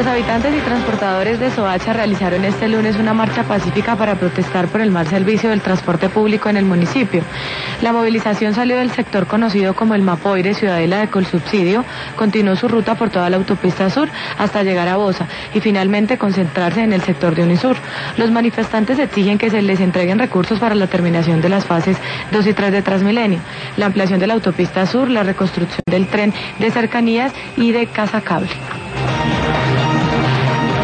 Los habitantes y transportadores de Soacha realizaron este lunes una marcha pacífica para protestar por el mal servicio del transporte público en el municipio. La movilización salió del sector conocido como el Mapoire, Ciudadela de Colsubsidio, continuó su ruta por toda la autopista sur hasta llegar a Bosa y finalmente concentrarse en el sector de Unisur. Los manifestantes exigen que se les entreguen recursos para la terminación de las fases 2 y 3 de Transmilenio, la ampliación de la autopista sur, la reconstrucción del tren de cercanías y de Casa Cable.